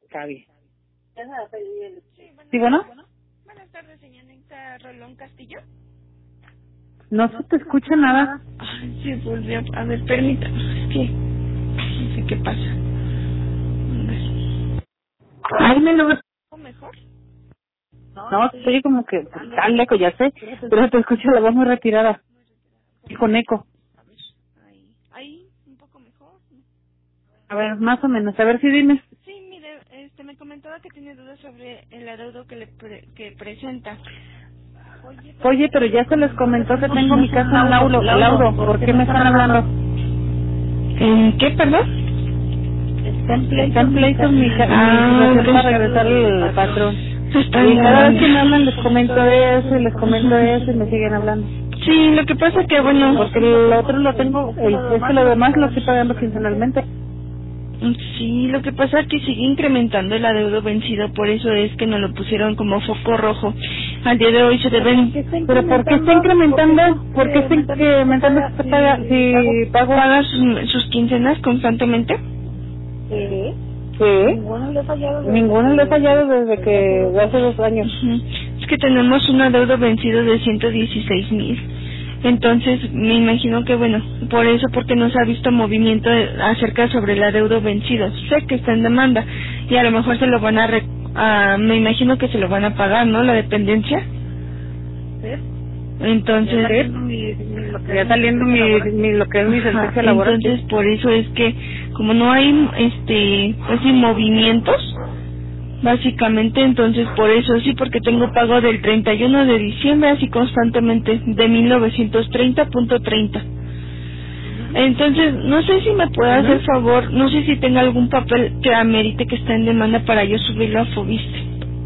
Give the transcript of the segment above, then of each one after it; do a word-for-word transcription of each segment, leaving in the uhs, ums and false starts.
Cavi. Sí, bueno. Buenas tardes, señorita Rolón Castillo. No se te escucha nada. Ay, sí, volvió. A ver, permítame. Es que no sé qué pasa. Ay, me lo... ¿O mejor? No, estoy como que tan lejos, ya sé, pero te escucho la voz muy retirada. Y con eco. A ver, ahí. Ahí, un poco mejor. A ver, más o menos. A ver si dime. Sí, mire, este, me comentaba que tiene dudas sobre el adeudo que le pre que presenta. Oye, pero ya se les comentó que tengo mi casa en laudo. laudo. ¿Por qué me están hablando? ¿En qué, perdón? Está en pleito mi casa Ah, para regresar al patrón. Está Y cada vez bien. que me hablan les comento eso y les comento eso y me siguen hablando. Sí, lo que pasa que, bueno... Porque el otro lo tengo, el, es que lo demás lo estoy pagando quincenalmente. Sí, lo que pasa es que sigue incrementando el adeudo vencido, por eso es que nos lo pusieron como foco rojo. Al día de hoy se deben... ¿Pero por qué está incrementando? ¿Por qué está incrementando si, paga, si pago? ¿Paga sus, sus quincenas constantemente? Sí. Sí. Ninguno le he fallado desde, Ninguno le he fallado desde que hace dos años. Uh-huh. Es que tenemos un adeudo vencido de ciento dieciséis mil. Entonces, me imagino que, bueno, por eso, porque no se ha visto movimiento acerca sobre el adeudo vencido. Sé que está en demanda y a lo mejor se lo van a, re, a me imagino que se lo van a pagar, ¿no? La dependencia. ¿Sí? Entonces, ya saliendo mi, mi, lo que, ya saliendo mi, mi, lo que es mi sentencia laboral. Entonces, por eso es que, como no hay, este, pues, sí, movimientos, básicamente, entonces por eso sí, porque tengo pago del treinta y uno de diciembre así constantemente de mil novecientos treinta punto treinta. Entonces, no sé si me puede uh-huh. hacer favor, no sé si tenga algún papel que amerite que está en demanda para yo subirlo a Fobiste.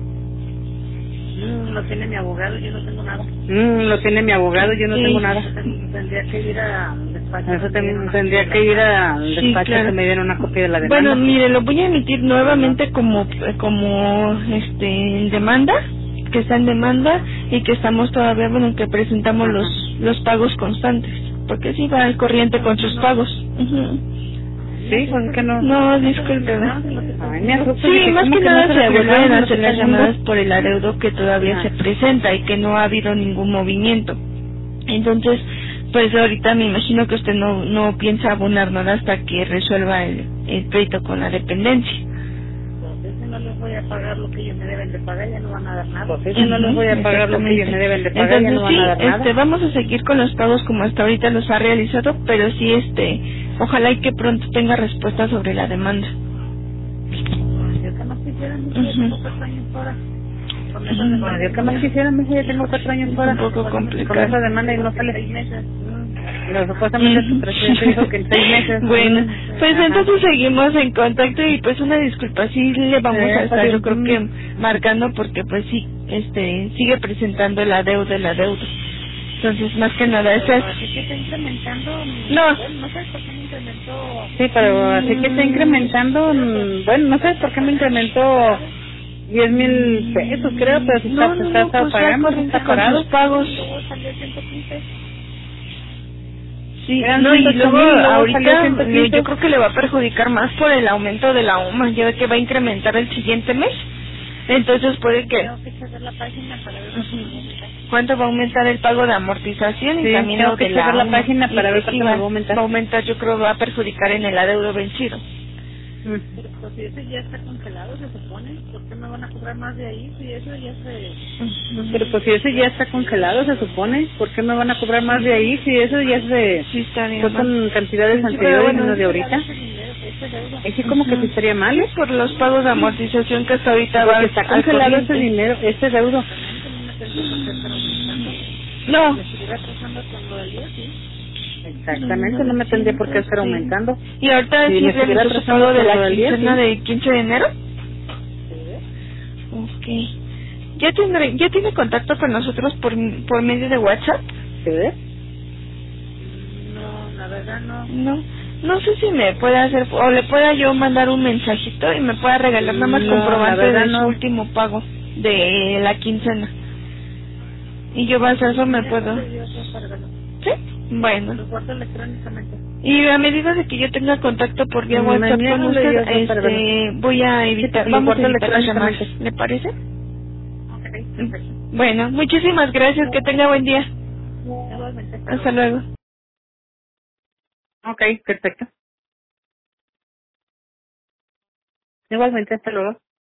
Mm, lo tiene mi abogado, yo no tengo nada. Mm, lo tiene mi abogado, yo no sí. tengo nada. Tendría que ir al despacho. Eso ten, tendría que ir al sí, despacho claro. que me dieran una copia de la demanda. Bueno, mire, lo voy a emitir nuevamente como como este en demanda, que está en demanda y que estamos todavía, bueno, que presentamos Ajá. los los pagos constantes, porque sí va al corriente con sus pagos. Uh-huh. Sí, pues que no. No, disculpe. Ay, me asusto, sí, dije, más que que nada no se, se vuelven a hacer las segundo? llamadas por el adeudo que todavía ah. se presenta y que no ha habido ningún movimiento. Entonces, pues ahorita me imagino que usted no no piensa abonar nada hasta que resuelva el, el pleito con la dependencia. Pues si no les voy a pagar lo que ellos me deben de pagar, ya no van a dar nada. Pues si no les voy a pagar lo que ellos me deben de pagar, Entonces, ya no van sí, a dar nada. este, vamos a seguir con los pagos como hasta ahorita los ha realizado, pero sí, este, ojalá y que pronto tenga respuesta sobre la demanda. Yo que más quisiera, mi hija, tengo cuatro años fuera. Con esa demanda, yo que más quisiera, mi hija, ya tengo cuatro años fuera. Un poco complicado. Con esa demanda y no sale seis meses. Pero supuestamente su presidente dijo que en seis meses. Bueno, pues Ajá. entonces seguimos en contacto y pues una disculpa, sí le vamos eh, a estar pues, yo creo que marcando porque pues sí, este, sigue presentando el adeudo, el adeudo. Entonces, más que nada, eso es... Así que está incrementando... No. No sé por qué me incrementó... Sí, pero así que está incrementando... Bueno, no sé por qué me incrementó diez mil pesos, creo, pero si no, está, no, está, no, está pues pagando, ya está con pagado. sus pagos. Sí, Eran no, y luego mil, luego ahorita salió yo, yo creo que le va a perjudicar más por el aumento de la U M A, ya ve que va a incrementar el siguiente mes. Entonces puede que... Tengo que checar la página para ver uh-huh. cuánto va a aumentar el pago de amortización sí, y también tengo lo que de la checar la U M A. página para ver cuánto va, me va a aumentar. va a aumentar, yo creo va a perjudicar en el adeudo vencido. Mm. Pero pues si eso ya está congelado, se supone, ¿por qué me van a cobrar más de ahí? Si eso ya se... Uh-huh. Pero pues si eso ya está congelado, se supone, ¿por qué me van a cobrar más de ahí? Si eso ya se... Sí, está bien. Pues con cantidades sí, anteriores bueno, y no de ahorita. Es que como que sí estaría mal, ¿eh? Por los pagos de amortización que hasta ahorita va porque está congelado ese dinero, ese deudo. No. Exactamente, no me tendría por qué estar aumentando. ¿Y ahorita sí realizó su pago de la quincena de quince de enero? Sí. Ok. ¿Ya tiene, ya tiene contacto con nosotros por por medio de WhatsApp? ¿Sí? No, la verdad no. No. No sé si me puede hacer, o le pueda yo mandar un mensajito y me pueda regalar nada más no, comprobante de no. su último pago de la quincena. Y yo, vas a eso me puedo... ¿Sí? Bueno. Lo guardo electrónicamente. Y a medida de que yo tenga contacto por vía Me WhatsApp niego con a usted, ellos, este, perdón. voy a evitar, Sí, vamos a importa evitar las llamadas. electrónicamente. ¿Le parece? Ok, perfecto. Bueno, muchísimas gracias. Que tenga buen día. Igualmente, hasta Hasta luego. luego. Ok, perfecto. Igualmente, hasta luego.